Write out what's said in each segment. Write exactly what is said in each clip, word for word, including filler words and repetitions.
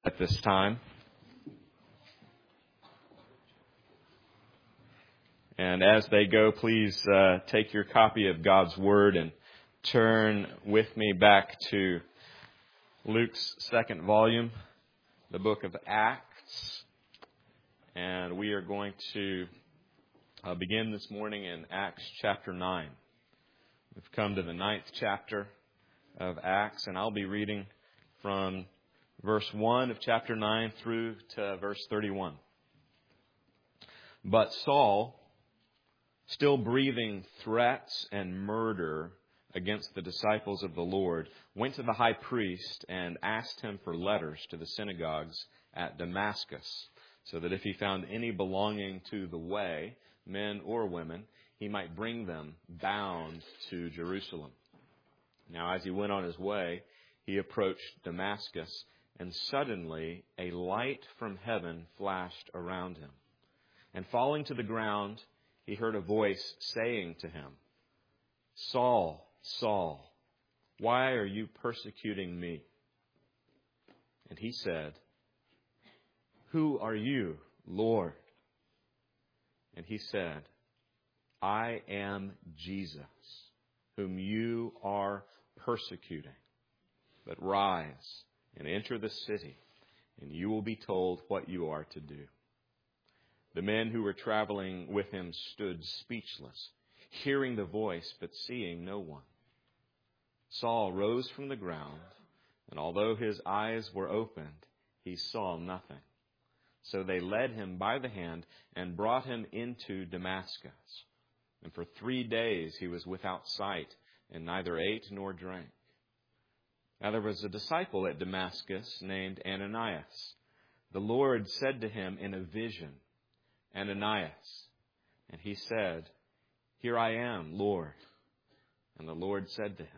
At this time. And as they go, please uh, take your copy of God's Word and turn with me back to Luke's second volume, the book of Acts. And we are going to uh, begin this morning in Acts chapter nine. We've come to the ninth chapter of Acts, and I'll be reading from verse one of chapter nine through to verse thirty-one. But Saul, still breathing threats and murder against the disciples of the Lord, went to the high priest and asked him for letters to the synagogues at Damascus, so that if he found any belonging to the way, men or women, he might bring them bound to Jerusalem. Now, as he went on his way, he approached Damascus, and suddenly a light from heaven flashed around him. And falling to the ground, he heard a voice saying to him, "Saul, Saul, why are you persecuting me?" And he said, "Who are you, Lord?" And he said, "I am Jesus, whom you are persecuting. But rise and enter the city, and you will be told what you are to do." The men who were traveling with him stood speechless, hearing the voice but seeing no one. Saul rose from the ground, and although his eyes were opened, he saw nothing. So they led him by the hand and brought him into Damascus. And for three days he was without sight, and neither ate nor drank. Now there was a disciple at Damascus named Ananias. The Lord said to him in a vision, "Ananias." And he said, "Here I am, Lord." And the Lord said to him,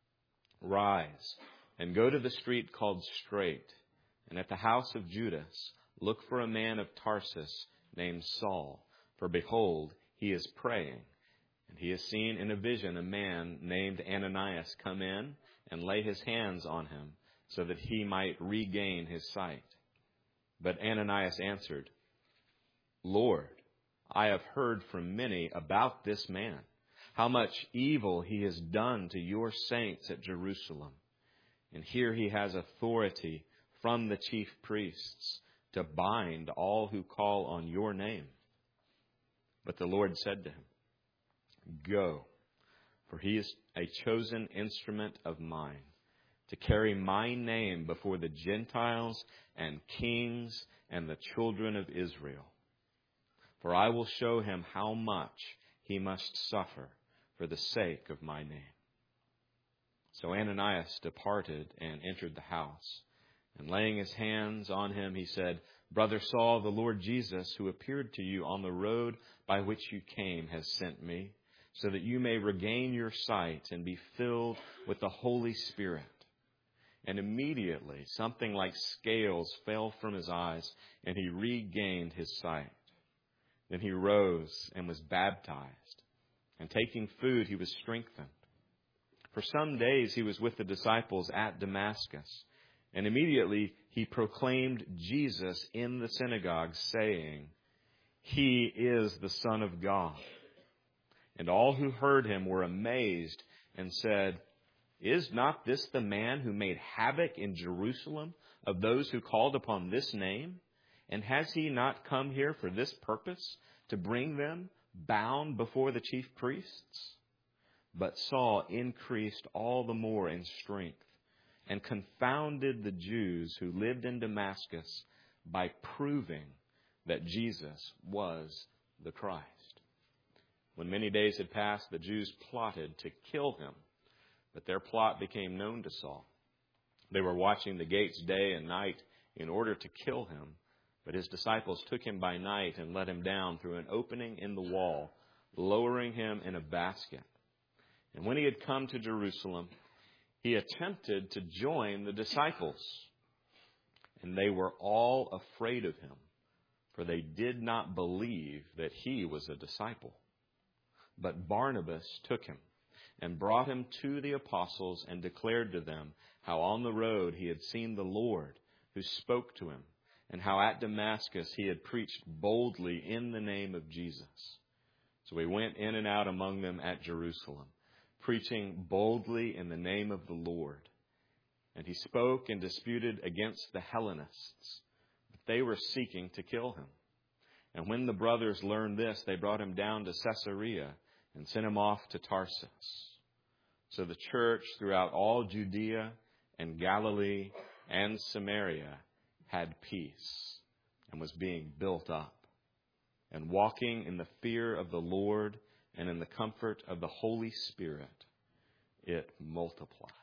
"Rise and go to the street called Straight, and at the house of Judas look for a man of Tarsus named Saul, for behold, he is praying. And he has seen in a vision a man named Ananias come in and lay his hands on him, so that he might regain his sight." But Ananias answered, "Lord, I have heard from many about this man, how much evil he has done to your saints at Jerusalem. And here he has authority from the chief priests to bind all who call on your name." But the Lord said to him, "Go, for he is a chosen instrument of mine, to carry my name before the Gentiles and kings and the children of Israel. For I will show him how much he must suffer for the sake of my name." So Ananias departed and entered the house. And laying his hands on him, he said, "Brother Saul, the Lord Jesus, who appeared to you on the road by which you came, has sent me, so that you may regain your sight and be filled with the Holy Spirit." And immediately something like scales fell from his eyes, and he regained his sight. Then he rose and was baptized, and taking food he was strengthened. For some days he was with the disciples at Damascus, and immediately he proclaimed Jesus in the synagogue, saying, "He is the Son of God." And all who heard him were amazed and said, "Is not this the man who made havoc in Jerusalem of those who called upon this name? And has he not come here for this purpose, to bring them bound before the chief priests?" But Saul increased all the more in strength, and confounded the Jews who lived in Damascus by proving that Jesus was the Christ. When many days had passed, the Jews plotted to kill him, but their plot became known to Saul. They were watching the gates day and night in order to kill him, but his disciples took him by night and let him down through an opening in the wall, lowering him in a basket. And when he had come to Jerusalem, he attempted to join the disciples, and they were all afraid of him, for they did not believe that he was a disciple. But Barnabas took him and brought him to the apostles and declared to them how on the road he had seen the Lord, who spoke to him, and how at Damascus he had preached boldly in the name of Jesus. So he went in and out among them at Jerusalem, preaching boldly in the name of the Lord. And he spoke and disputed against the Hellenists, but they were seeking to kill him. And when the brothers learned this, they brought him down to Caesarea and sent him off to Tarsus. So the church throughout all Judea and Galilee and Samaria had peace and was being built up, and walking in the fear of the Lord and in the comfort of the Holy Spirit, it multiplied.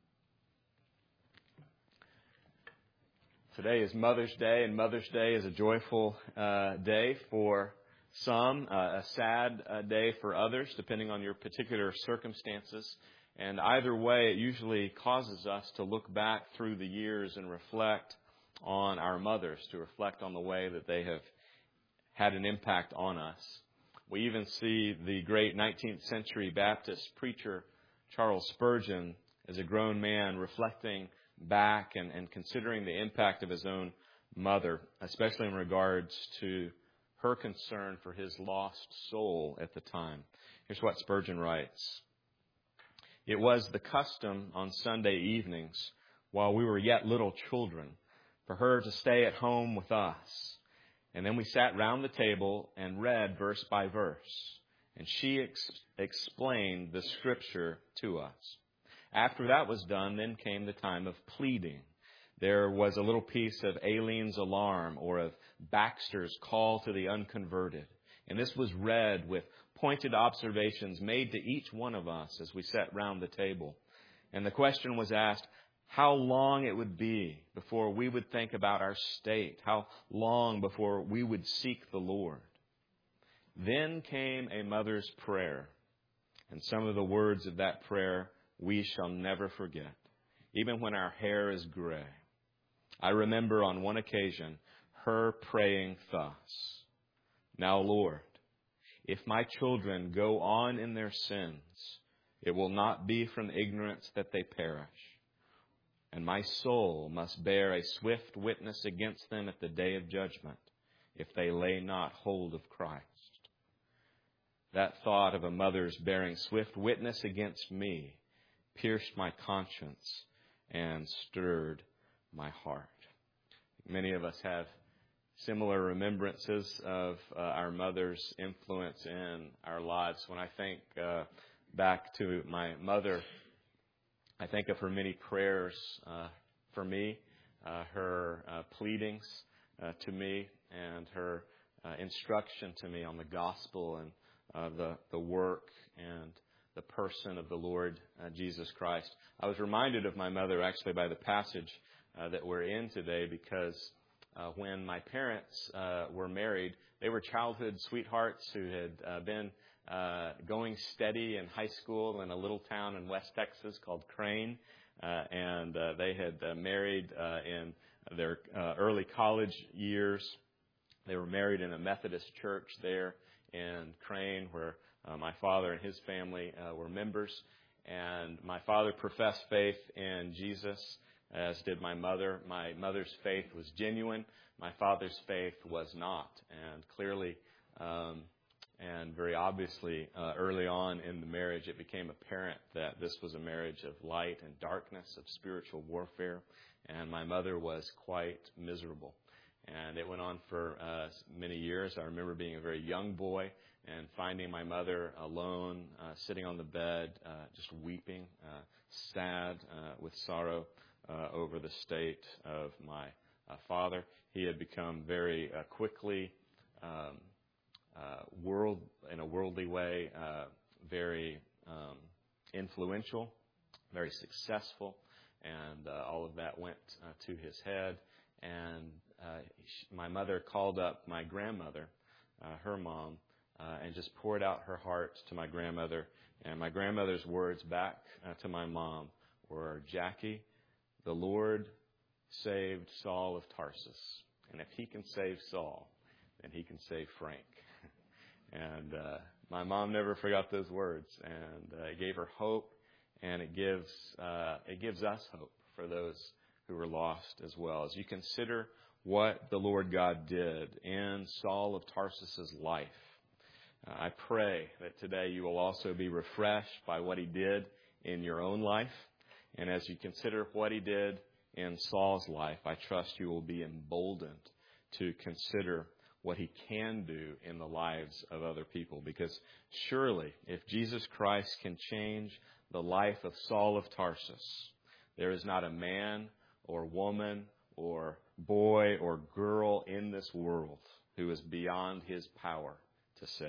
Today is Mother's Day, and Mother's Day is a joyful uh, day for some, uh, a sad uh, day for others, depending on your particular circumstances. And either way, it usually causes us to look back through the years and reflect on our mothers, to reflect on the way that they have had an impact on us. We even see the great nineteenth century Baptist preacher Charles Spurgeon, as a grown man, reflecting back and, and considering the impact of his own mother, especially in regards to her concern for his lost soul at the time. Here's what Spurgeon writes. It was the custom on Sunday evenings, while we were yet little children, for her to stay at home with us. And then we sat round the table and read verse by verse, and she ex- explained the Scripture to us. After that was done, then came the time of pleading. There was a little piece of Aileen's Alarm, or of Baxter's Call to the Unconverted. And this was read with pointed observations made to each one of us as we sat round the table. And the question was asked, how long it would be before we would think about our state, how long before we would seek the Lord. Then came a mother's prayer, and some of the words of that prayer we shall never forget, even when our hair is gray. I remember on one occasion her praying thus, Now, Lord, if my children go on in their sins, it will not be from ignorance that they perish. And my soul must bear a swift witness against them at the day of judgment, if they lay not hold of Christ. That thought of a mother's bearing swift witness against me pierced my conscience and stirred my heart. Many of us have similar remembrances of uh, our mother's influence in our lives. When I think uh, back to my mother, I think of her many prayers uh, for me, uh, her uh, pleadings uh, to me, and her uh, instruction to me on the gospel and uh, the, the work and the person of the Lord uh, Jesus Christ. I was reminded of my mother actually by the passage uh, that we're in today, because uh, when my parents uh, were married, they were childhood sweethearts who had uh, been uh, going steady in high school in a little town in West Texas called Crane, uh, and uh, they had uh, married uh, in their uh, early college years. They were married in a Methodist church there in Crane, where Uh, my father and his family uh, were members, and my father professed faith in Jesus, as did my mother. My mother's faith was genuine. My father's faith was not. And clearly um, and very obviously uh, early on in the marriage, it became apparent that this was a marriage of light and darkness, of spiritual warfare, and my mother was quite miserable. And it went on for uh, many years. I remember being a very young boy and finding my mother alone, uh, sitting on the bed, uh, just weeping, uh, sad uh, with sorrow uh, over the state of my uh, father. He had become very uh, quickly um, uh, world in a worldly way, uh, very um, influential, very successful, and uh, all of that went uh, to his head. And uh, she, my mother called up my grandmother, uh, her mom, Uh, and just poured out her heart to my grandmother. And my grandmother's words back uh, to my mom were, Jackie, the Lord saved Saul of Tarsus. And if he can save Saul, then he can save Frank. and uh, my mom never forgot those words. And uh, it gave her hope, and it gives uh, it gives us hope for those who were lost as well. As you consider what the Lord God did in Saul of Tarsus's life, uh, I pray that today you will also be refreshed by what he did in your own life. And as you consider what he did in Saul's life, I trust you will be emboldened to consider what he can do in the lives of other people. Because surely, if Jesus Christ can change the life of Saul of Tarsus, there is not a man or woman or boy or girl in this world who is beyond his power to save.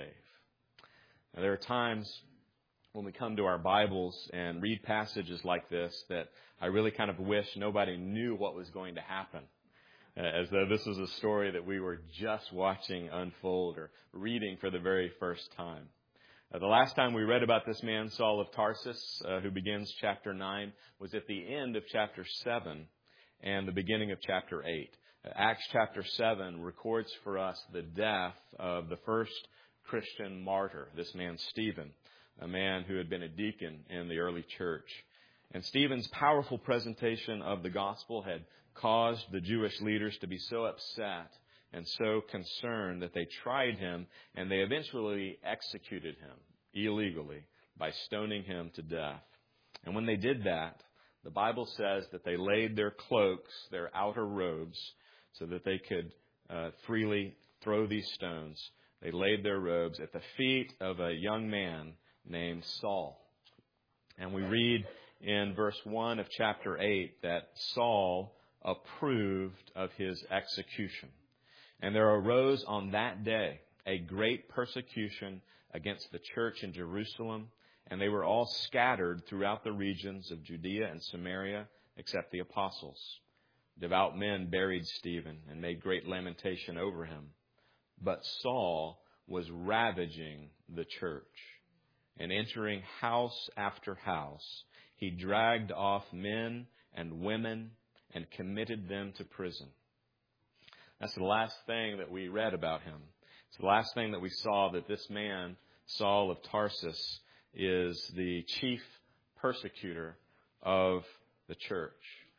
Now, there are times when we come to our Bibles and read passages like this that I really kind of wish nobody knew what was going to happen, as though this was a story that we were just watching unfold or reading for the very first time. Uh, the last time we read about this man, Saul of Tarsus, uh, who begins chapter nine, was at the end of chapter seven and the beginning of chapter eight. Uh, Acts chapter seven records for us the death of the first Christian martyr, this man Stephen, a man who had been a deacon in the early church. And Stephen's powerful presentation of the gospel had caused the Jewish leaders to be so upset and so concerned that they tried him, and they eventually executed him illegally by stoning him to death. And when they did that, the Bible says that they laid their cloaks, their outer robes, so that they could uh, freely throw these stones. They laid their robes at the feet of a young man named Saul. And we read in verse one of chapter eight that Saul approved of his execution. And there arose on that day a great persecution against the church in Jerusalem, and they were all scattered throughout the regions of Judea and Samaria, except the apostles. Devout men buried Stephen and made great lamentation over him. But Saul was ravaging the church, and entering house after house, he dragged off men and women and committed them to prison. That's the last thing that we read about him. It's the last thing that we saw, that this man, Saul of Tarsus, is the chief persecutor of the church.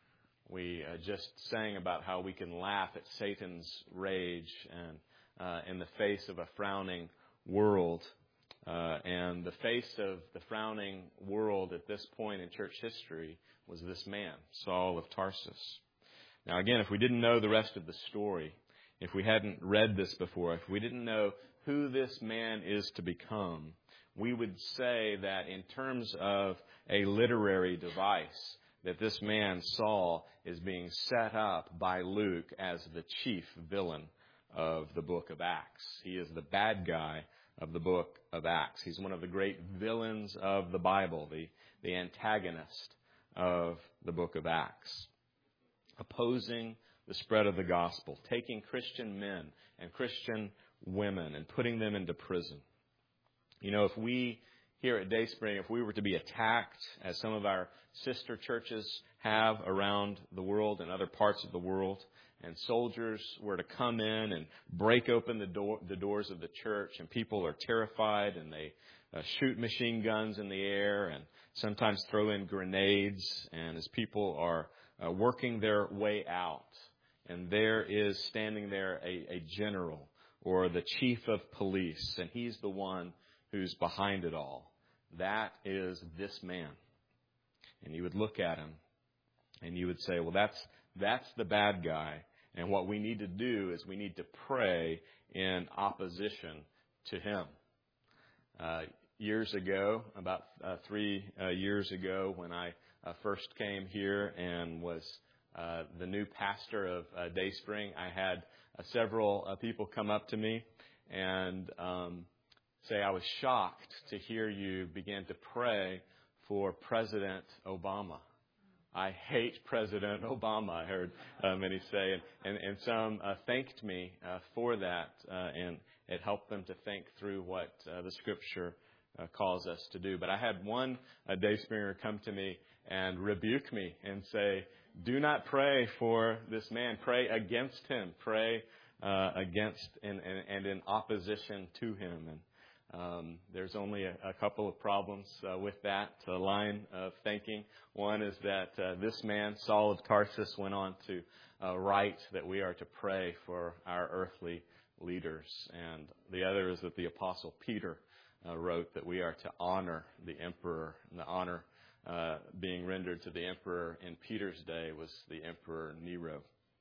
We uh, just sang about how we can laugh at Satan's rage and uh, in the face of a frowning world. Uh, and the face of the frowning world at this point in church history was this man, Saul of Tarsus. Now, again, if we didn't know the rest of the story, if we hadn't read this before, if we didn't know who this man is to become, we would say that in terms of a literary device, that this man, Saul, is being set up by Luke as the chief villain of the book of Acts. He is the bad guy of the book of Acts. He's one of the great villains of the Bible, the, the antagonist of the book of Acts, opposing the spread of the gospel, taking Christian men and Christian women and putting them into prison. You know, if we here at Dayspring, if we were to be attacked, as some of our sister churches have around the world and other parts of the world, and soldiers were to come in and break open the door, the doors of the church, and people are terrified, and they uh, shoot machine guns in the air and sometimes throw in grenades, and as people are uh, working their way out, and there is standing there a, a general or the chief of police, and he's the one who's behind it all. That is this man. And you would look at him and you would say, well, that's that's the bad guy. And what we need to do is we need to pray in opposition to him. Uh, years ago, about uh, three uh, years ago, when I uh, first came here and was uh, the new pastor of uh, Dayspring, I had uh, several uh, people come up to me and um, say, I was shocked to hear you begin to pray for President Obama. I hate President Obama, I heard uh, many say, and, and, and some uh, thanked me uh, for that, uh, and it helped them to think through what uh, the Scripture uh, calls us to do. But I had one uh, Dayspringer come to me and rebuke me and say, do not pray for this man. Pray against him. Pray uh, against and, and, and in opposition to him. And Um, there's only a, a couple of problems uh, with that uh, line of thinking. One is that uh, this man, Saul of Tarsus, went on to uh, write that we are to pray for our earthly leaders. And the other is that the Apostle Peter uh, wrote that we are to honor the emperor. And the honor uh, being rendered to the emperor in Peter's day was the Emperor Nero.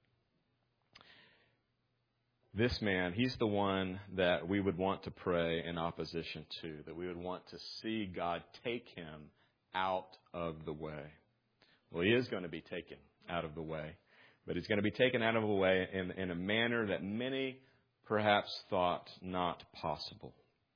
This man, he's the one that we would want to pray in opposition to, that we would want to see God take him out of the way. Well, he is going to be taken out of the way, but he's going to be taken out of the way in, in a manner that many perhaps thought not possible.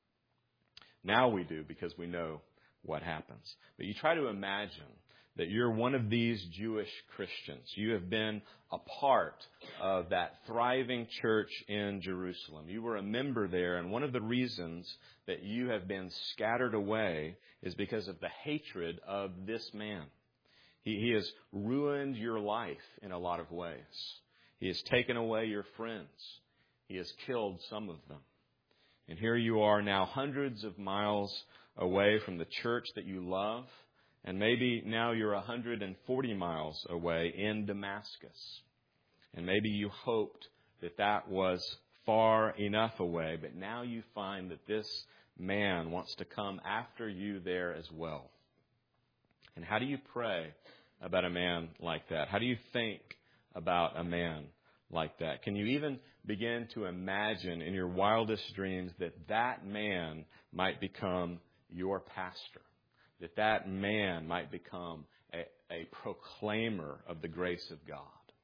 Now we do, because we know what happens. But you try to imagine that you're one of these Jewish Christians. You have been a part of that thriving church in Jerusalem. You were a member there, and one of the reasons that you have been scattered away is because of the hatred of this man. He, he has ruined your life in a lot of ways. He has taken away your friends. He has killed some of them. And here you are now hundreds of miles away from the church that you love. And maybe now you're one hundred forty miles away in Damascus. And maybe you hoped that that was far enough away, but now you find that this man wants to come after you there as well. And how do you pray about a man like that? How do you think about a man like that? Can you even begin to imagine in your wildest dreams that that man might become your pastor? That that man might become a, a proclaimer of the grace of God?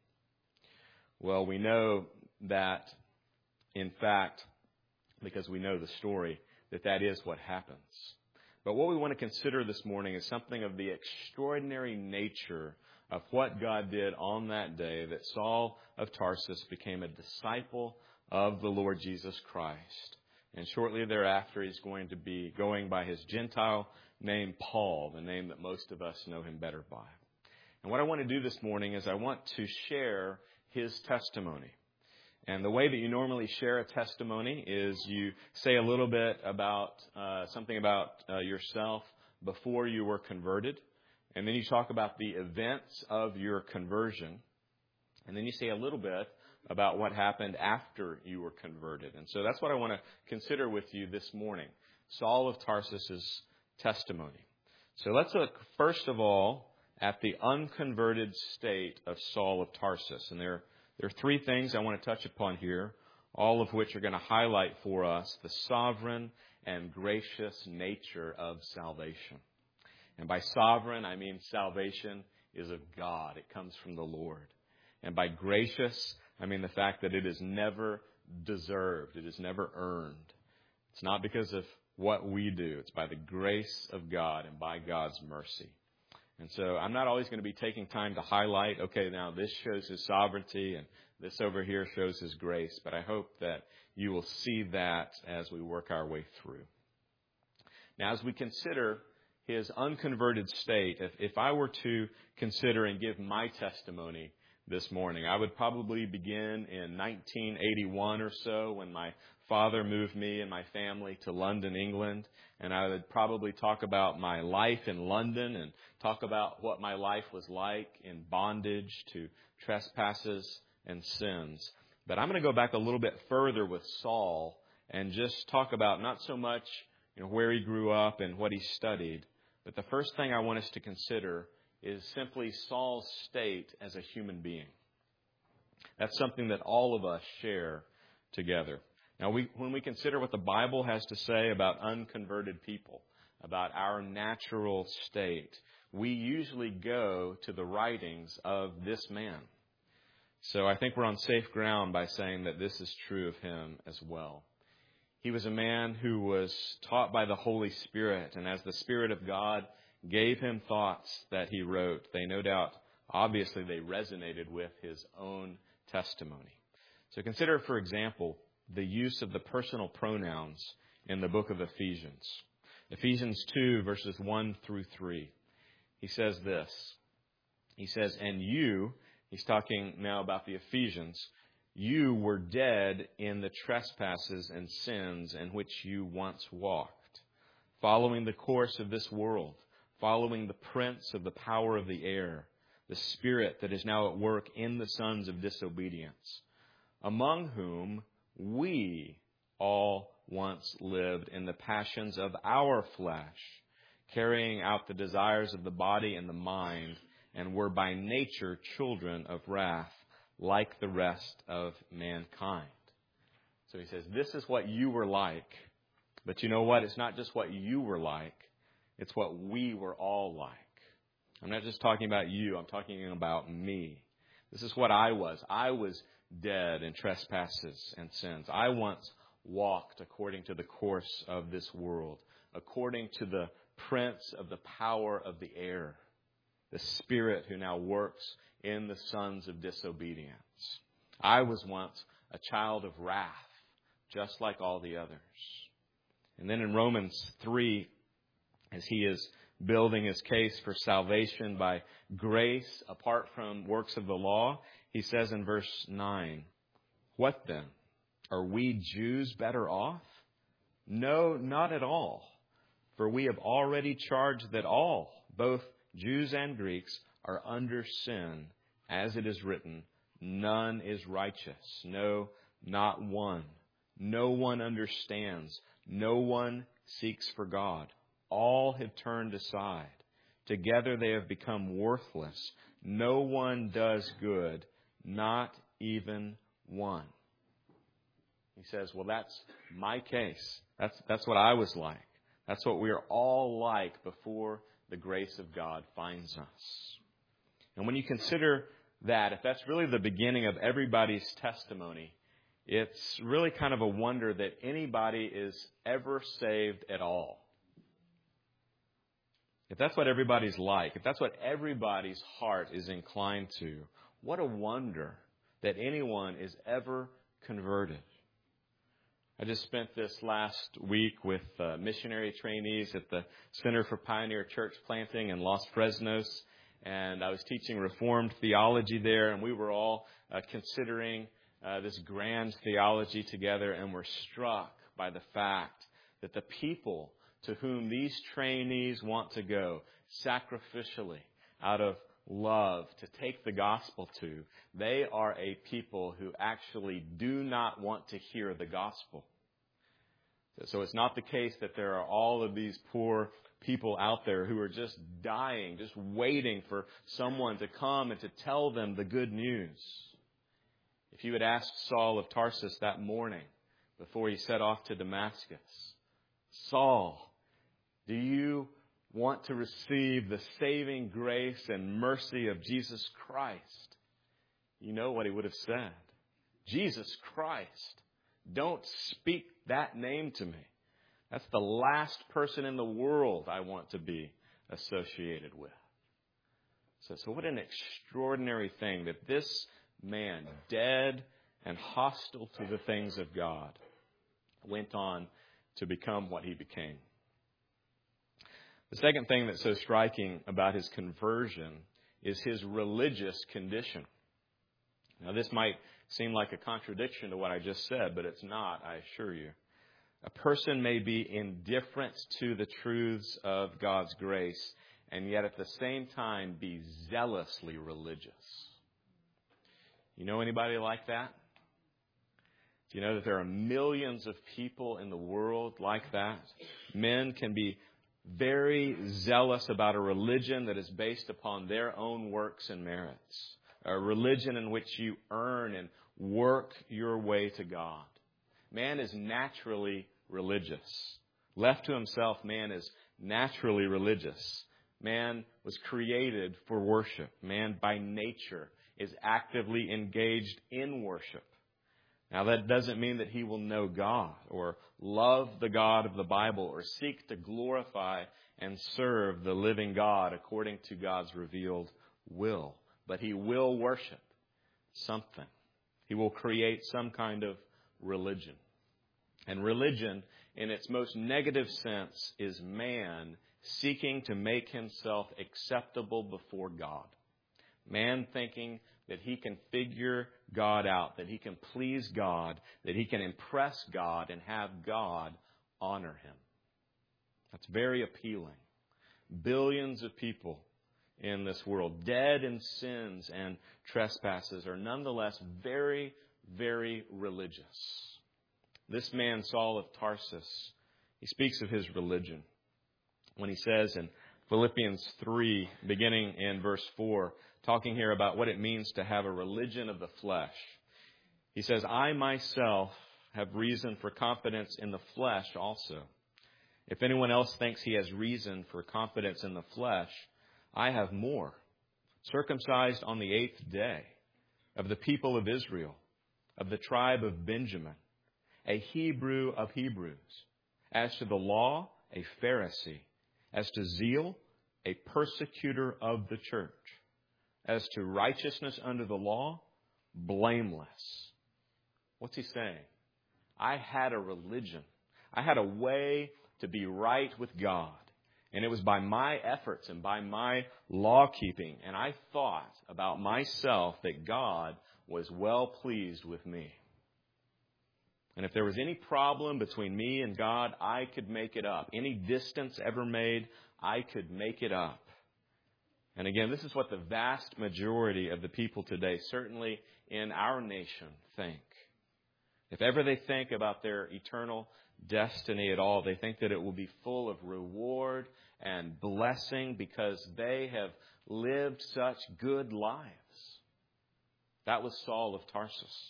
Well, we know that, in fact, because we know the story, that that is what happens. But what we want to consider this morning is something of the extraordinary nature of what God did on that day, that Saul of Tarsus became a disciple of the Lord Jesus Christ. And shortly thereafter, he's going to be going by his Gentile name Paul, the name that most of us know him better by. And what I want to do this morning is I want to share his testimony. And the way that you normally share a testimony is you say a little bit about uh, something about uh, yourself before you were converted. And then you talk about the events of your conversion. And then you say a little bit about what happened after you were converted. And so that's what I want to consider with you this morning. Saul of Tarsus's testimony. So let's look first of all at the unconverted state of Saul of Tarsus. And there, there are three things I want to touch upon here, all of which are going to highlight for us the sovereign and gracious nature of salvation. And by sovereign, I mean salvation is of God. It comes from the Lord. And by gracious, I mean the fact that it is never deserved. It is never earned. It's not because of what we do. It's by the grace of God and by God's mercy. And so I'm not always going to be taking time to highlight, okay, now this shows his sovereignty and this over here shows his grace. But I hope that you will see that as we work our way through. Now, as we consider his unconverted state, if, if I were to consider and give my testimony this morning, I would probably begin in nineteen eighty-one or so when my father moved me and my family to London, England. And I would probably talk about my life in London and talk about what my life was like in bondage to trespasses and sins. But I'm going to go back a little bit further with Saul and just talk about not so much, you know, where he grew up and what he studied. But the first thing I want us to consider is simply Saul's state as a human being. That's something that all of us share together. Now, we, when we consider what the Bible has to say about unconverted people, about our natural state, we usually go to the writings of this man. So I think we're on safe ground by saying that this is true of him as well. He was a man who was taught by the Holy Spirit, and as the Spirit of God gave him thoughts that he wrote, they no doubt, obviously, they resonated with his own testimony. So consider, for example, the use of the personal pronouns in the book of Ephesians. Ephesians two, verses one through three. He says this. He says, and you, he's talking now about the Ephesians, You were dead in the trespasses and sins in which you once walked, following the course of this world, following the prince of the power of the air, the spirit that is now at work in the sons of disobedience, among whom we all once lived in the passions of our flesh, carrying out the desires of the body and the mind, and were by nature children of wrath, like the rest of mankind. So he says, this is what you were like. But you know what? It's not just what you were like. It's what we were all like. I'm not just talking about you. I'm talking about me. This is what I was. I was dead in trespasses and sins. I once walked according to the course of this world, according to the prince of the power of the air, the spirit who now works in the sons of disobedience. I was once a child of wrath, just like all the others. And then in Romans three, as he is building his case for salvation by grace apart from works of the law, he says in verse nine, what then? Are we Jews better off? No, not at all. For we have already charged that all, both Jews and Greeks, are under sin, as it is written, none is righteous, no, not one. No one understands, no one seeks for God. All have turned aside. Together they have become worthless. No one does good, not even one. He says, well, that's my case. That's, that's what I was like. That's what we are all like before the grace of God finds us. And when you consider that, if that's really the beginning of everybody's testimony, it's really kind of a wonder that anybody is ever saved at all. If that's what everybody's like, if that's what everybody's heart is inclined to, what a wonder that anyone is ever converted. I just spent this last week with uh, missionary trainees at the Center for Pioneer Church Planting in Los Fresnos, and I was teaching Reformed theology there, and we were all uh, considering uh, this grand theology together, and were struck by the fact that the people to whom these trainees want to go sacrificially out of love to take the gospel to, they are a people who actually do not want to hear the gospel. So it's not the case that there are all of these poor people out there who are just dying, just waiting for someone to come and to tell them the good news. If you had asked Saul of Tarsus that morning before he set off to Damascus, Saul, do you want to receive the saving grace and mercy of Jesus Christ? You know what he would have said. Jesus Christ. Don't speak that name to me. That's the last person in the world I want to be associated with. So, so what an extraordinary thing that this man, dead and hostile to the things of God, went on to become what he became. The second thing that's so striking about his conversion is his religious condition. Now, this might seem like a contradiction to what I just said, but it's not, I assure you. A person may be indifferent to the truths of God's grace and yet at the same time be zealously religious. You know anybody like that? Do you know that there are millions of people in the world like that? Men can be very zealous about a religion that is based upon their own works and merits. A religion in which you earn and work your way to God. Man is naturally religious. Left to himself, man is naturally religious. Man was created for worship. Man by nature is actively engaged in worship. Now that doesn't mean that he will know God or love the God of the Bible or seek to glorify and serve the living God according to God's revealed will. But he will worship something. He will create some kind of religion. And religion, in its most negative sense, is man seeking to make himself acceptable before God. Man thinking that he can figure God out, that he can please God, that he can impress God and have God honor him. That's very appealing. Billions of people in this world, dead in sins and trespasses, are nonetheless very, very religious. This man, Saul of Tarsus, he speaks of his religion when he says in Philippians three, beginning in verse four, talking here about what it means to have a religion of the flesh. He says, I myself have reason for confidence in the flesh also. If anyone else thinks he has reason for confidence in the flesh, I have more. Circumcised on the eighth day, of the people of Israel, of the tribe of Benjamin, a Hebrew of Hebrews. As to the law, a Pharisee. As to zeal, a persecutor of the church. As to righteousness under the law, blameless. What's he saying? I had a religion. I had a way to be right with God. And it was by my efforts and by my law keeping. And I thought about myself that God was well pleased with me. And if there was any problem between me and God, I could make it up. Any distance ever made, I could make it up. And again, this is what the vast majority of the people today, certainly in our nation, think. If ever they think about their eternal destiny at all, they think that it will be full of reward and blessing because they have lived such good lives. That was Saul of Tarsus.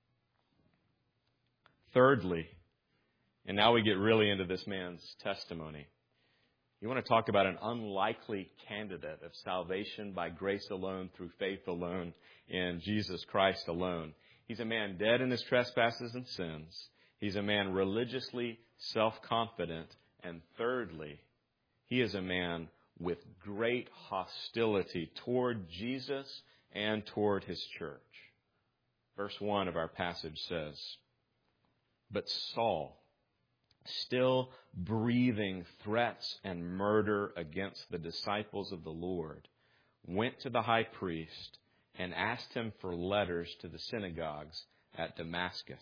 Thirdly, and now we get really into this man's testimony. You want to talk about an unlikely candidate of salvation by grace alone, through faith alone, in Jesus Christ alone. He's a man dead in his trespasses and sins. He's a man religiously self-confident. And thirdly, he is a man with great hostility toward Jesus and toward his church. Verse one of our passage says, But Saul, still breathing threats and murder against the disciples of the Lord, went to the high priest and asked him for letters to the synagogues at Damascus.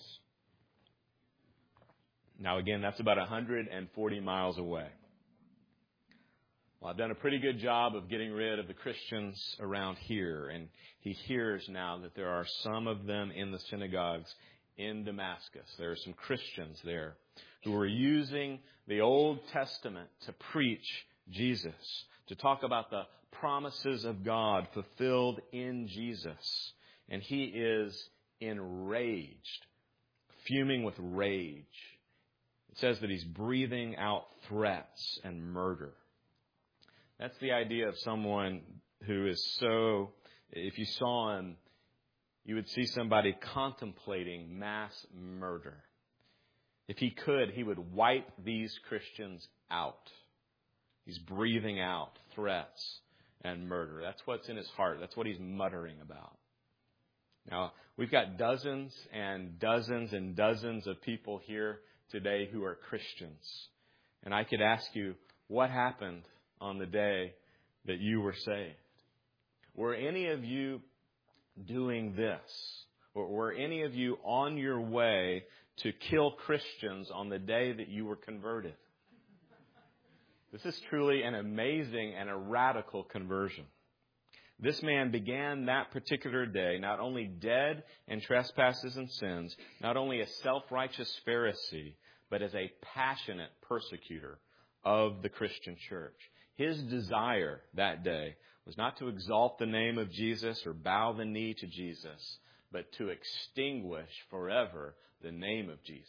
Now again, that's about one hundred forty miles away. Well, I've done a pretty good job of getting rid of the Christians around here, and he hears now that there are some of them in the synagogues in Damascus. There are some Christians there who are using the Old Testament to preach Jesus, to talk about the promises of God fulfilled in Jesus. And he is enraged, fuming with rage. It says that he's breathing out threats and murder. That's the idea of someone who is so, if you saw him, you would see somebody contemplating mass murder. If he could, he would wipe these Christians out. He's breathing out threats and murder. That's what's in his heart. That's what he's muttering about. Now, we've got dozens and dozens and dozens of people here today who are Christians. And I could ask you, what happened on the day that you were saved? Were any of you doing this? Or were any of you on your way to kill Christians on the day that you were converted? This is truly an amazing and a radical conversion. This man began that particular day not only dead in trespasses and sins, not only a self-righteous Pharisee, but as a passionate persecutor of the Christian church. His desire that day was not to exalt the name of Jesus or bow the knee to Jesus, but to extinguish forever the name of Jesus.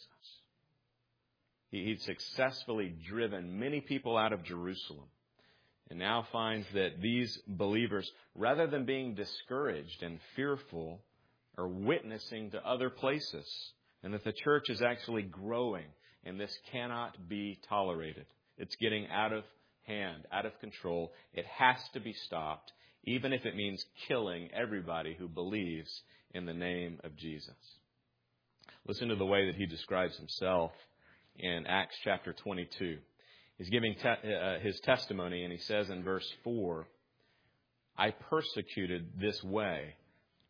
He'd successfully driven many people out of Jerusalem, and now finds that these believers, rather than being discouraged and fearful, are witnessing to other places, and that the church is actually growing, and this cannot be tolerated. It's getting out of hand, out of control. It has to be stopped, even if it means killing everybody who believes in the name of Jesus. Listen to the way that he describes himself in Acts chapter twenty-two. He's giving te- uh, his testimony, and he says in verse four, I persecuted this way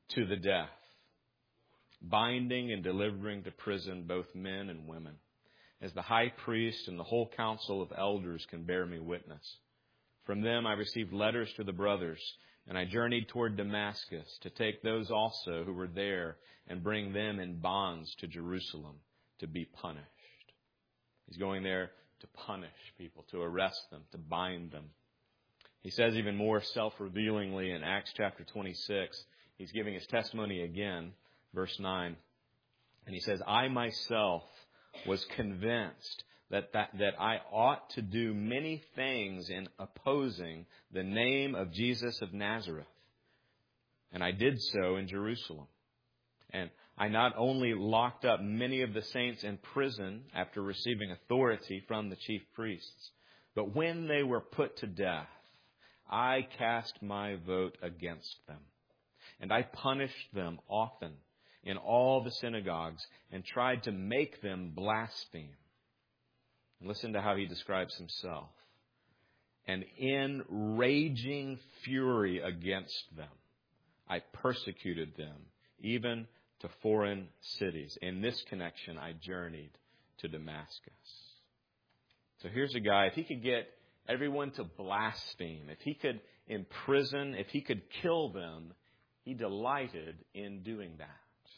to the death, binding and delivering to prison both men and women, as the high priest and the whole council of elders can bear me witness. From them I received letters to the brothers, and I journeyed toward Damascus to take those also who were there and bring them in bonds to Jerusalem to be punished. He's going there to punish people, to arrest them, to bind them. He says even more self-revealingly in Acts chapter twenty-six, he's giving his testimony again, verse nine. And he says, I myself was convinced that, that, that I ought to do many things in opposing the name of Jesus of Nazareth. And I did so in Jerusalem. And I not only locked up many of the saints in prison after receiving authority from the chief priests, but when they were put to death, I cast my vote against them. And I punished them often in all the synagogues and tried to make them blaspheme. And listen to how he describes himself. And in raging fury against them, I persecuted them, even to foreign cities. In this connection, I journeyed to Damascus. So here's a guy, if he could get everyone to blaspheme, if he could imprison, if he could kill them, he delighted in doing that.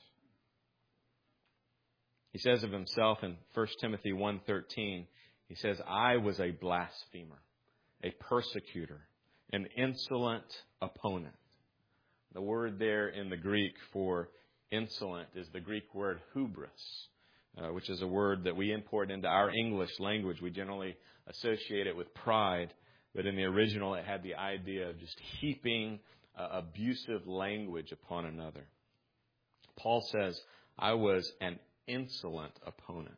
He says of himself in First Timothy one thirteen, he says, I was a blasphemer, a persecutor, an insolent opponent. The word there in the Greek for insolent is the Greek word hubris, uh, which is a word that we import into our English language. We generally associate it with pride, but in the original it had the idea of just heaping uh, abusive language upon another. Paul says, I was an insolent opponent.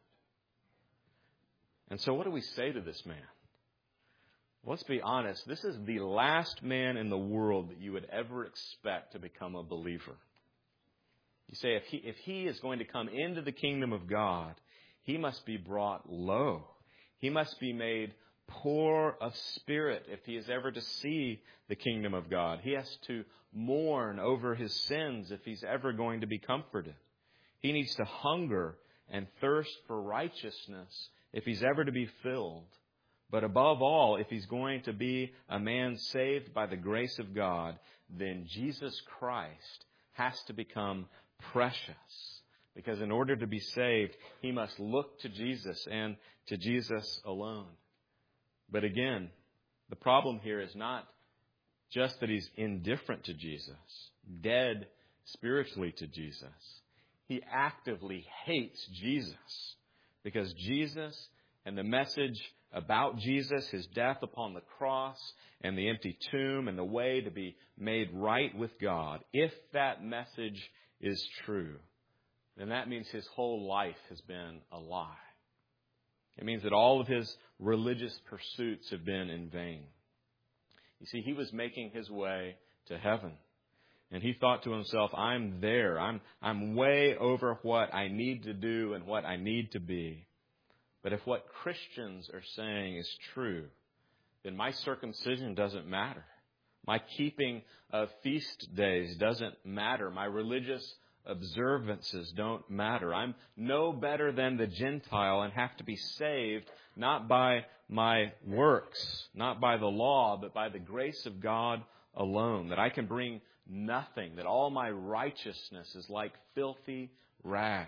And so what do we say to this man? Let's be honest. This is the last man in the world that you would ever expect to become a believer. You say, if he, if he is going to come into the kingdom of God, he must be brought low. He must be made poor of spirit if he is ever to see the kingdom of God. He has to mourn over his sins if he's ever going to be comforted. He needs to hunger and thirst for righteousness if he's ever to be filled. But above all, if he's going to be a man saved by the grace of God, then Jesus Christ has to become precious. Because in order to be saved, he must look to Jesus and to Jesus alone. But again, the problem here is not just that he's indifferent to Jesus, dead spiritually to Jesus. He actively hates Jesus because Jesus and the message about Jesus, his death upon the cross and the empty tomb and the way to be made right with God, if that message is true, then that means his whole life has been a lie. It means that all of his religious pursuits have been in vain. You see, he was making his way to heaven. And he thought to himself, I'm there. I'm, I'm way over what I need to do and what I need to be. But if what Christians are saying is true, then my circumcision doesn't matter. My keeping of feast days doesn't matter. My religious observances don't matter. I'm no better than the Gentile and have to be saved not by my works, not by the law, but by the grace of God alone. That I can bring nothing, that all my righteousness is like filthy rags.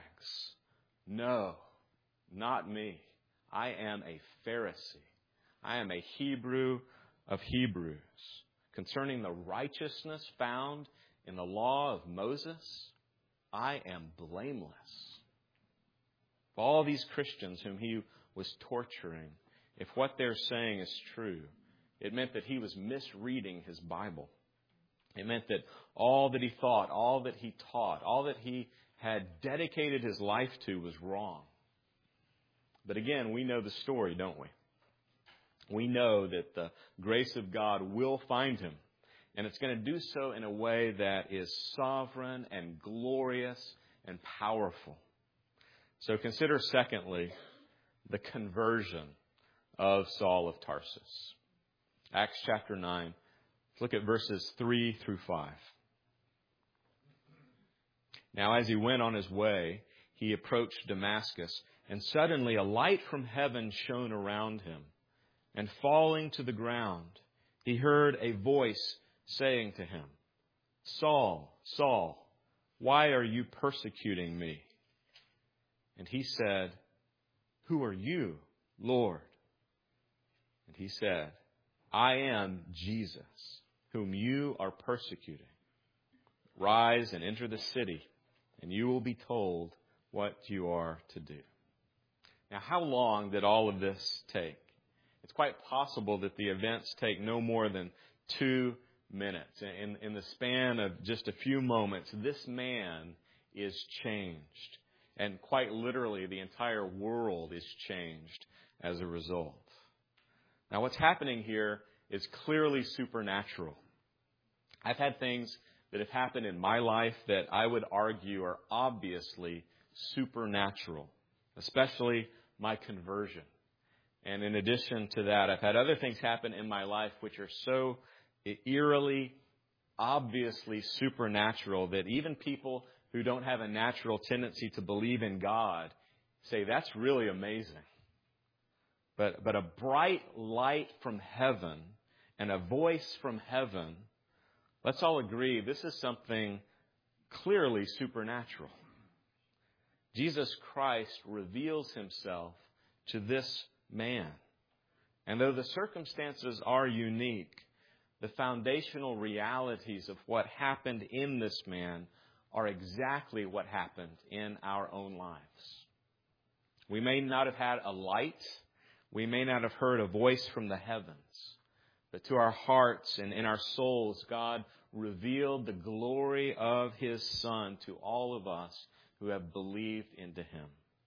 No, not me. I am a Pharisee. I am a Hebrew of Hebrews. Concerning the righteousness found in the law of Moses, I am blameless. If all these Christians whom he was torturing, if what they're saying is true, it meant that he was misreading his Bible. It meant that all that he thought, all that he taught, all that he had dedicated his life to was wrong. But again, we know the story, don't we? We know that the grace of God will find him. And it's going to do so in a way that is sovereign and glorious and powerful. So consider, secondly, the conversion of Saul of Tarsus. Acts chapter nine. Look at verses three through five. Now as he went on his way, he approached Damascus, and suddenly a light from heaven shone around him. And falling to the ground, he heard a voice saying to him, Saul, Saul, why are you persecuting me? And he said, Who are you, Lord? And he said, I am Jesus, whom you are persecuting. Rise and enter the city, and you will be told what you are to do. Now, how long did all of this take? It's quite possible that the events take no more than two minutes. In, in the span of just a few moments, this man is changed. And quite literally, the entire world is changed as a result. Now, what's happening here is clearly supernatural. I've had things that have happened in my life that I would argue are obviously supernatural, especially my conversion. And in addition to that, I've had other things happen in my life which are so eerily, obviously supernatural that even people who don't have a natural tendency to believe in God say, that's really amazing. But, but a bright light from heaven and a voice from heaven, let's all agree this is something clearly supernatural. Jesus Christ reveals himself to this man. And though the circumstances are unique, the foundational realities of what happened in this man are exactly what happened in our own lives. We may not have had a light. We may not have heard a voice from the heavens. But to our hearts and in our souls, God revealed the glory of his Son to all of us who have believed into him.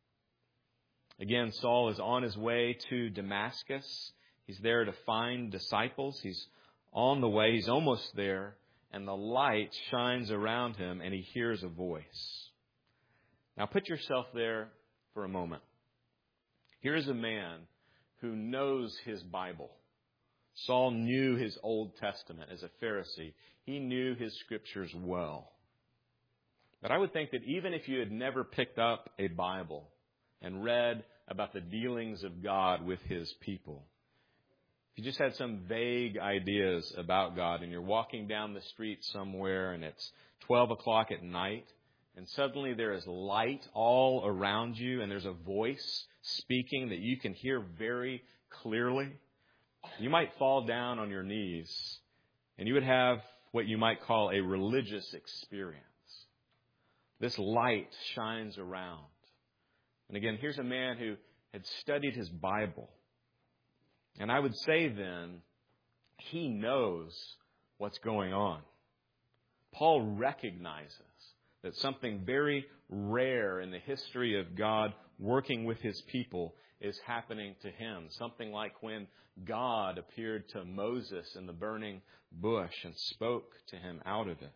Again, Saul is on his way to Damascus. He's there to find disciples. He's on the way. He's almost there. And the light shines around him, and he hears a voice. Now put yourself there for a moment. Here's a man who knows his Bible. Saul knew his Old Testament as a Pharisee. He knew his Scriptures well. But I would think that even if you had never picked up a Bible and read about the dealings of God with his people, if you just had some vague ideas about God and you're walking down the street somewhere and it's twelve o'clock at night and suddenly there is light all around you and there's a voice speaking that you can hear very clearly, you might fall down on your knees and you would have what you might call a religious experience. This light shines around. And again, here's a man who had studied his Bible. And I would say then, he knows what's going on. Paul recognizes that something very rare in the history of God working with his people is happening to him. Something like when God appeared to Moses in the burning bush and spoke to him out of it.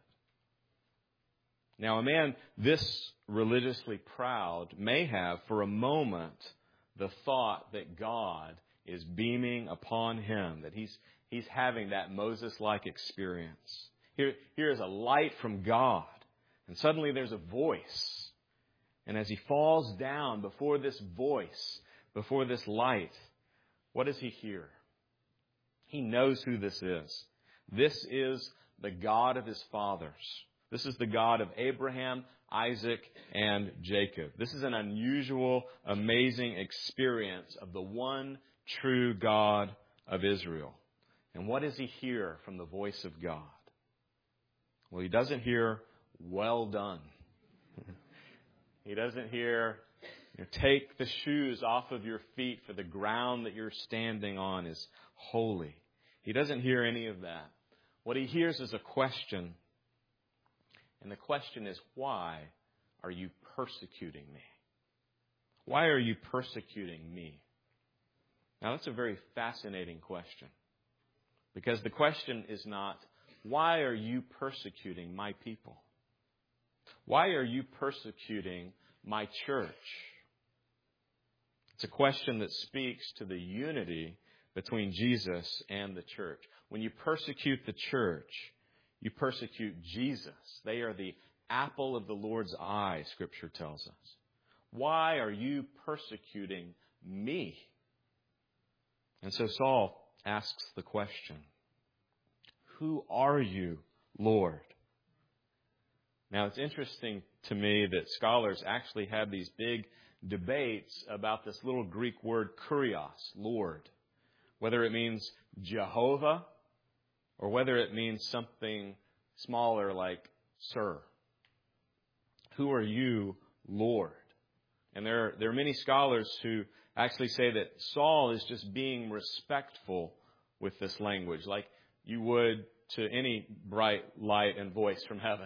Now, a man this religiously proud may have for a moment the thought that God is beaming upon him, that he's he's having that Moses-like experience. Here, here is a light from God, and suddenly there's a voice. And as he falls down before this voice, before this light, what does he hear? He knows who this is. This is the God of his fathers. This is the God of Abraham, Isaac, and Jacob. This is an unusual, amazing experience of the one true God of Israel. And what does he hear from the voice of God? Well, he doesn't hear, well done. He doesn't hear, you know, take the shoes off of your feet, for the ground that you're standing on is holy. He doesn't hear any of that. What he hears is a question. And the question is, why are you persecuting me? Why are you persecuting me? Now, that's a very fascinating question. Because the question is not, why are you persecuting my people? Why are you persecuting my church? It's a question that speaks to the unity between Jesus and the church. When you persecute the church, you persecute Jesus. They are the apple of the Lord's eye, Scripture tells us. Why are you persecuting me? And so Saul asks the question, who are you, Lord? Now, it's interesting to me that scholars actually have these big debates about this little Greek word kurios, Lord, whether it means Jehovah or whether it means something smaller like Sir. Who are you, Lord? And there, there are many scholars who actually say that Saul is just being respectful with this language, like you would to any bright light and voice from heaven.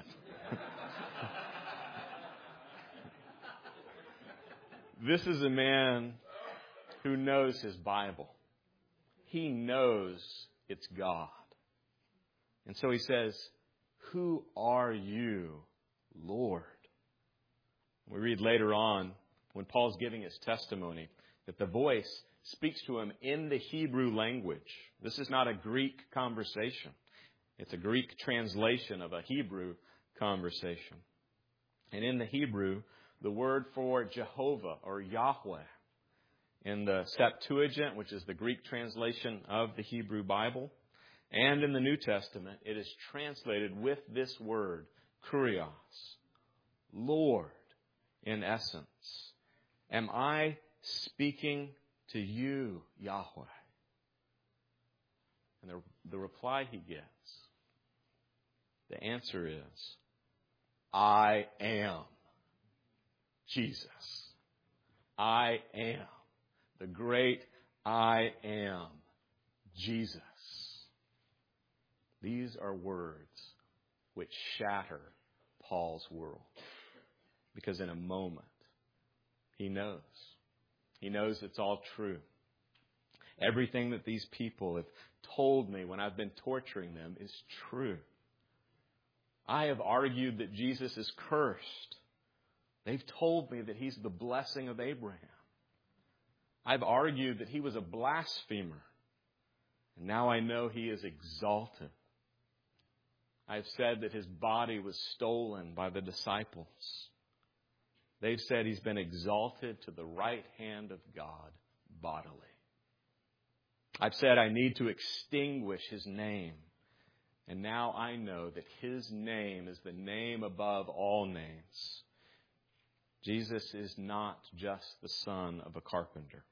This is a man who knows his Bible. He knows it's God. And so he says, who are you, Lord? We read later on, when Paul's giving his testimony, that the voice speaks to him in the Hebrew language. This is not a Greek conversation. It's a Greek translation of a Hebrew conversation. And in the Hebrew, the word for Jehovah or Yahweh in the Septuagint, which is the Greek translation of the Hebrew Bible, and in the New Testament, it is translated with this word, kurios, Lord, in essence. Am I speaking to you, Yahweh? And the, the reply he gets, the answer is, I am Jesus. I am the great I am Jesus. These are words which shatter Paul's world. Because in a moment, he knows. He knows it's all true. Everything that these people have told me when I've been torturing them is true. I have argued that Jesus is cursed. They've told me that he's the blessing of Abraham. I've argued that he was a blasphemer. And now I know he is exalted. I've said that his body was stolen by the disciples. They've said he's been exalted to the right hand of God bodily. I've said I need to extinguish his name. And now I know that his name is the name above all names. Jesus is not just the son of a carpenter.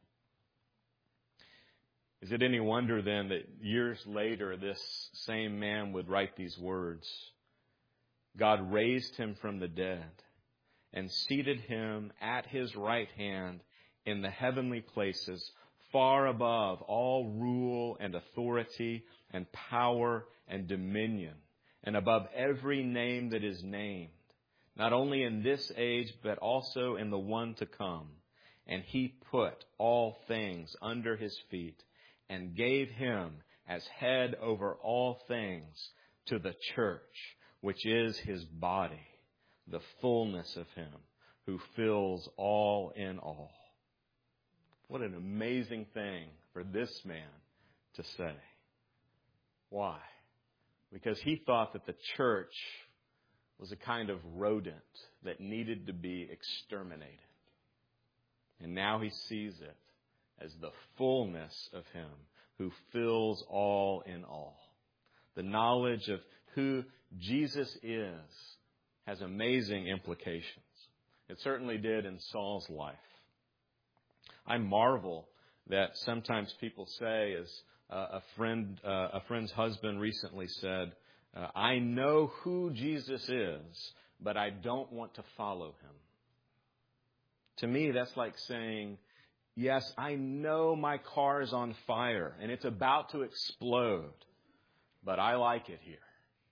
Is it any wonder then that years later this same man would write these words? God raised him from the dead and seated him at his right hand in the heavenly places, far above all rule and authority and power and dominion, and above every name that is named, not only in this age, but also in the one to come. And he put all things under his feet and gave him as head over all things to the church, which is his body, the fullness of him who fills all in all. What an amazing thing for this man to say. Why? Because he thought that the church was a kind of rodent that needed to be exterminated. And now he sees it as the fullness of him who fills all in all. The knowledge of who Jesus is has amazing implications. It certainly did in Saul's life. I marvel that sometimes people say, as uh, a friend, uh, a friend's husband recently said, uh, I know who Jesus is, but I don't want to follow him. To me, that's like saying, yes, I know my car is on fire and it's about to explode, but I like it here.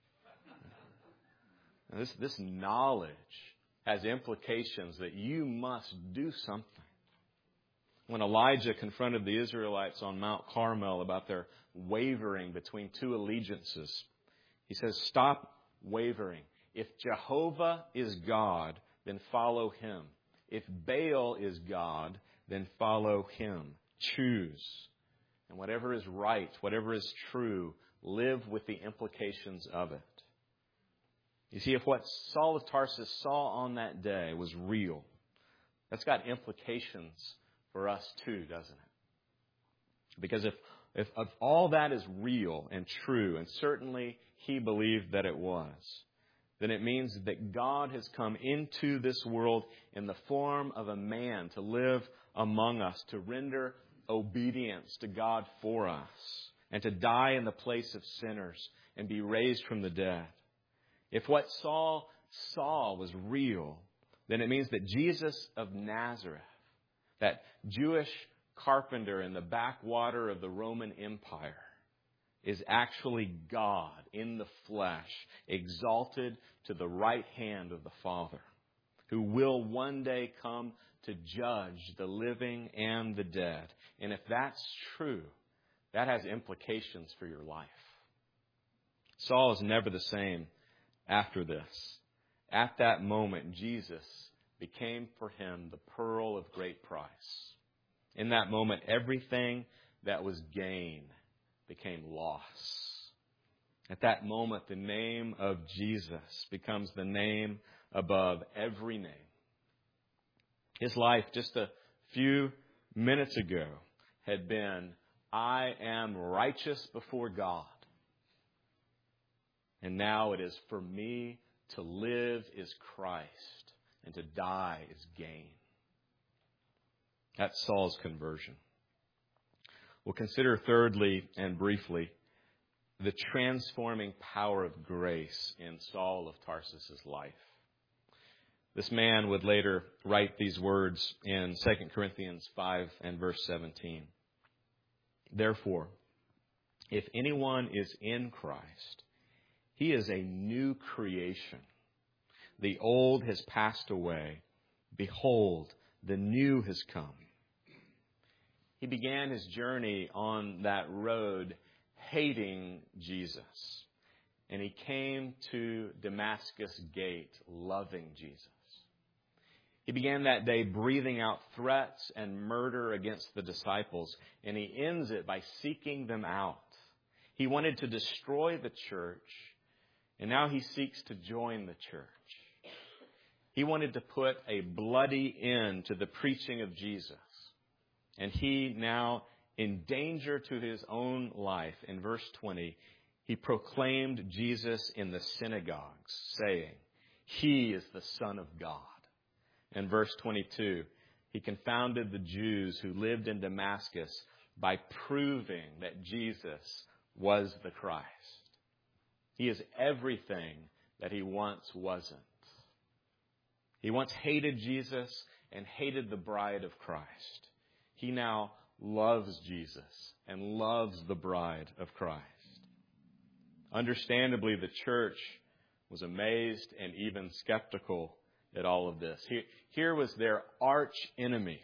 And this, this knowledge has implications that you must do something. When Elijah confronted the Israelites on Mount Carmel about their wavering between two allegiances, he says, stop wavering. If Jehovah is God, then follow him. If Baal is God, then follow him. Choose. And whatever is right, whatever is true, live with the implications of it. You see, if what Saul of Tarsus saw on that day was real, that's got implications for us too, doesn't it? Because if, if, if all that is real and true, and certainly he believed that it was, then it means that God has come into this world in the form of a man to live among us, to render obedience to God for us, and to die in the place of sinners and be raised from the dead. If what Saul saw was real, then it means that Jesus of Nazareth, that Jewish carpenter in the backwater of the Roman Empire, is actually God in the flesh, exalted to the right hand of the Father, who will one day come to judge the living and the dead. And if that's true, that has implications for your life. Saul is never the same after this. At that moment, Jesus became for him the pearl of great price. In that moment, everything that was gain became loss. At that moment, the name of Jesus becomes the name above every name. His life just a few minutes ago had been, I am righteous before God. And now it is, for me to live is Christ, and to die is gain. That's Saul's conversion. We'll consider thirdly and briefly the transforming power of grace in Saul of Tarsus' life. This man would later write these words in Second Corinthians five and verse seventeen. Therefore, if anyone is in Christ, he is a new creation. The old has passed away. Behold, the new has come. He began his journey on that road hating Jesus. And he came to Damascus Gate loving Jesus. He began that day breathing out threats and murder against the disciples. And he ends it by seeking them out. He wanted to destroy the church. And now he seeks to join the church. He wanted to put a bloody end to the preaching of Jesus. And he now, in danger to his own life, in verse twenty, he proclaimed Jesus in the synagogues, saying, He is the Son of God. In verse twenty-two, he confounded the Jews who lived in Damascus by proving that Jesus was the Christ. He is everything that he once wasn't. He once hated Jesus and hated the bride of Christ. He now loves Jesus and loves the bride of Christ. Understandably, the church was amazed and even skeptical at all of this. Here, here was their arch enemy.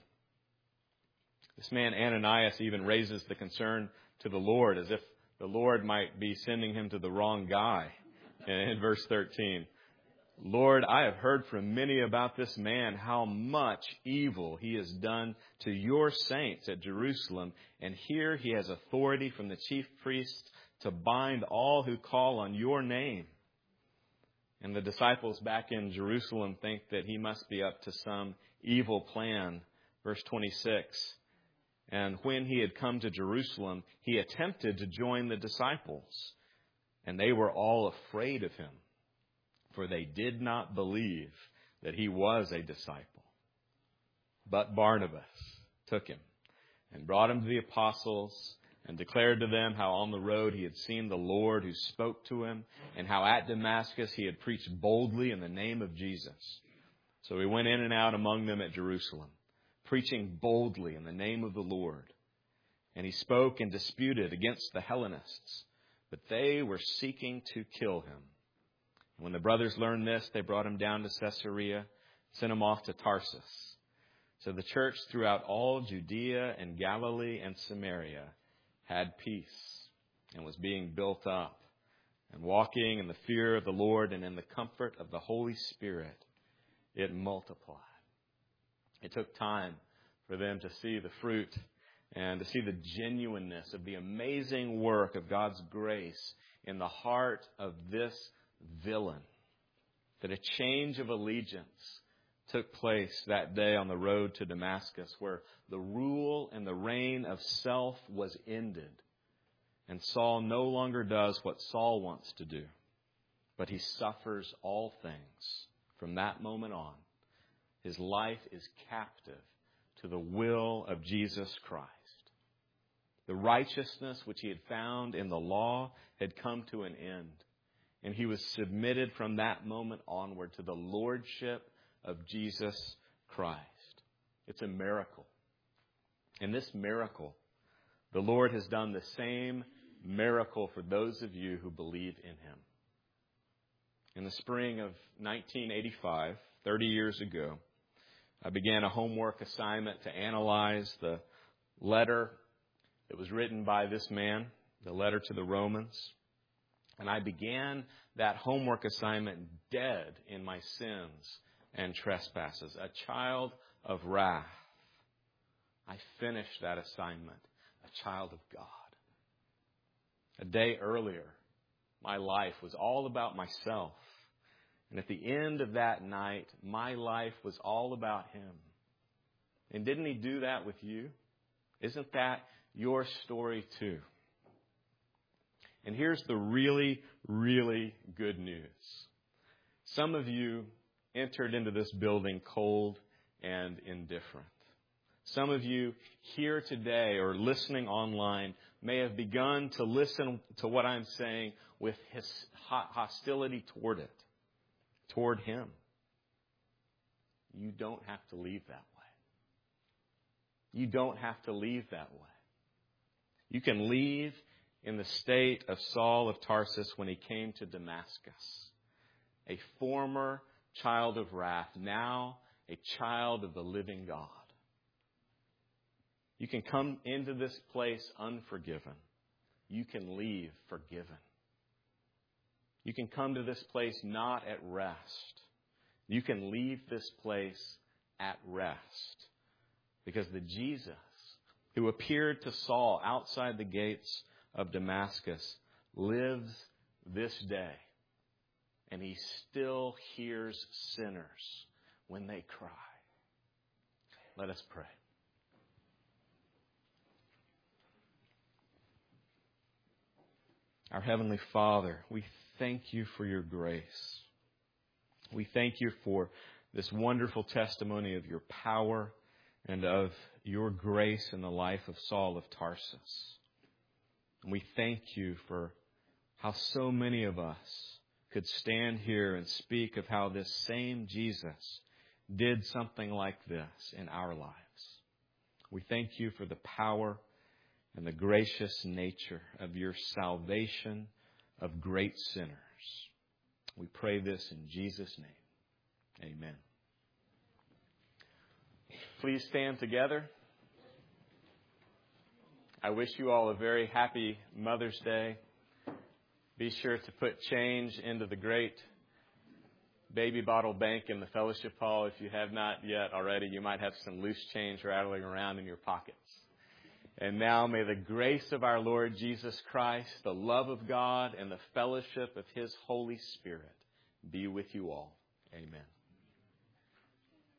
This man Ananias even raises the concern to the Lord as if the Lord might be sending him to the wrong guy. In verse thirteen, Lord, I have heard from many about this man, how much evil he has done to your saints at Jerusalem. And here he has authority from the chief priests to bind all who call on your name. And the disciples back in Jerusalem think that he must be up to some evil plan. Verse twenty-six, and when he had come to Jerusalem, he attempted to join the disciples. And they were all afraid of him, for they did not believe that he was a disciple. But Barnabas took him and brought him to the apostles and declared to them how on the road he had seen the Lord who spoke to him, and how at Damascus he had preached boldly in the name of Jesus. So he went in and out among them at Jerusalem, preaching boldly in the name of the Lord. And he spoke and disputed against the Hellenists, but they were seeking to kill him. When the brothers learned this, they brought him down to Caesarea, sent him off to Tarsus. So the church throughout all Judea and Galilee and Samaria had peace and was being built up, and walking in the fear of the Lord and in the comfort of the Holy Spirit, it multiplied. It took time for them to see the fruit and to see the genuineness of the amazing work of God's grace in the heart of this villain that a change of allegiance took place that day on the road to Damascus, where the rule and the reign of self was ended. And Saul no longer does what Saul wants to do, but he suffers all things. From that moment on, his life is captive to the will of Jesus Christ. The righteousness which he had found in the law had come to an end, and he was submitted from that moment onward to the lordship of Jesus Christ. It's a miracle. In this miracle, the Lord has done the same miracle for those of you who believe in Him. In the spring of nineteen eighty-five, thirty years ago, I began a homework assignment to analyze the letter that was written by this man, the letter to the Romans. And I began that homework assignment dead in my sins and trespasses, a child of wrath. I finished that assignment, a child of God. A day earlier, my life was all about myself. And at the end of that night, my life was all about Him. And didn't He do that with you? Isn't that your story too? And here's the really, really good news. Some of you entered into this building cold and indifferent. Some of you here today or listening online may have begun to listen to what I'm saying with his hostility toward it, toward Him. You don't have to leave that way. You don't have to leave that way. You can leave in the state of Saul of Tarsus when he came to Damascus, a former child of wrath, now a child of the living God. You can come into this place unforgiven. You can leave forgiven. You can come to this place not at rest. You can leave this place at rest. Because the Jesus who appeared to Saul outside the gates of Damascus lives this day. And He still hears sinners when they cry. Let us pray. Our Heavenly Father, we thank You for Your grace. We thank You for this wonderful testimony of Your power and of Your grace in the life of Saul of Tarsus. And we thank You for how so many of us could stand here and speak of how this same Jesus did something like this in our lives. We thank You for the power and the gracious nature of Your salvation of great sinners. We pray this in Jesus' name. Amen. Please stand together. I wish you all a very happy Mother's Day. Be sure to put change into the great baby bottle bank in the fellowship hall. If you have not yet already, you might have some loose change rattling around in your pockets. And now may the grace of our Lord Jesus Christ, the love of God, and the fellowship of His Holy Spirit be with you all. Amen.